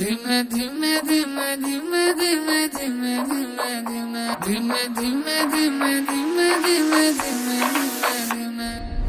धीमे धीमे धीमे धीमे धीमे धीमे धीमे धीमे धीमे धीमे धीमे धीमे धीमे धीमे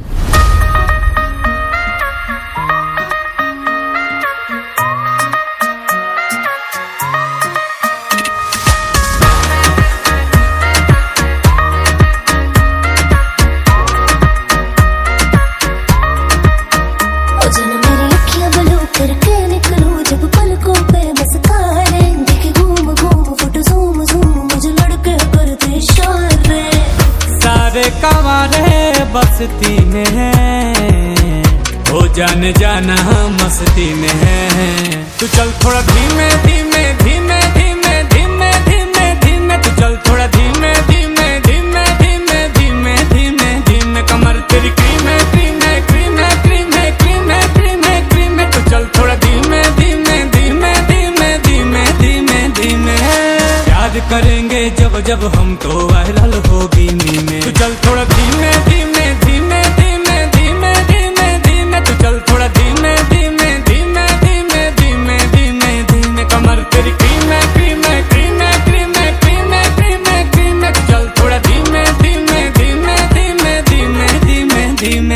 कवारे बस्ती में है, हो जाने जाना मस्ती में है। तू चल थोड़ा धीमे धीमे धीमे धीमे धीमे धीमे धीमे, तू चल थोड़ा धीमे धीमे धीमे धीमे धीमे धीमे धीमे। कमर तेरी क्रीमे क्रीमे क्रीमे क्रीमे क्रीमे क्रीमे क्रीमे, तू चल थोड़ा धीमे धीमे धीमे धीमे धीमे धीमे धीमे। याद करेंगे जब जब हम तो वायरल होगी मीमे। तू चल थोड़ा धीमे धीमे धीमे धीमे धीमे धीमे धीमे, तू चल थोड़ा धीमे धीमे धीमे धीमे धीमे धीमे धीमे। कमर तेरी क्रीमे क्रीमे क्रीमे क्रीमे क्रीमे क्रीमे क्रीमे, तू चल थोड़ा धीमे धीमे धीमे धीमे धीमे धीमे धीमे।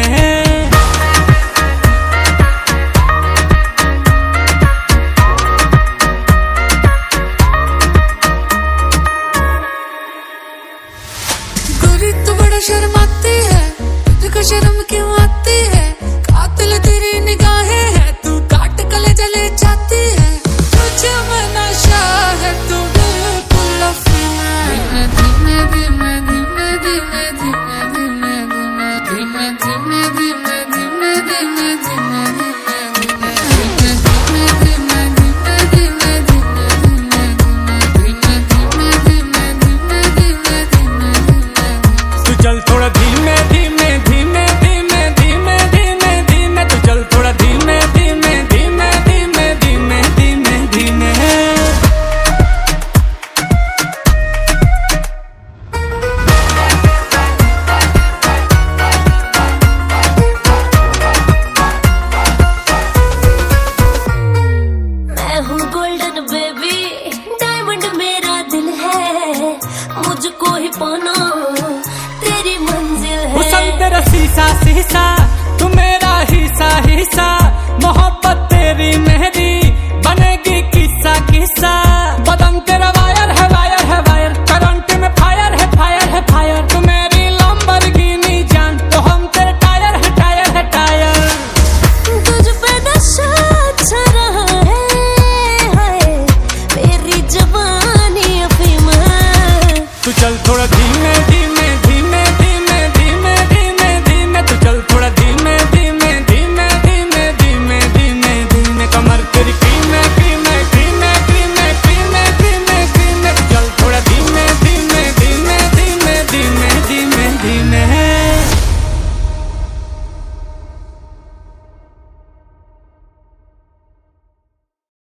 तू बड़ा शर्माती है, तुझको शर्म क्यों आती है? कातिल तेरी निगाहें है, तू काट कलेजा ले जाती है। तुझे में नशा है, तू बिल्कुल अफीम है। धीमे धीमे धीमे धीमे धीमे धीमे धीमे धीमे धीमे धीमे धीमे धीमे धीमे चल थोड़ा धीमे धीमे धीमे धीमे धीमे धीमे धीमे, तू चल थोड़ा धीमे धीमे धीमे धीमे धीमे धीमे धीमे। मैं हूँ गोल्डन बेबी, डायमंड मेरा दिल है, मुझको ही पाना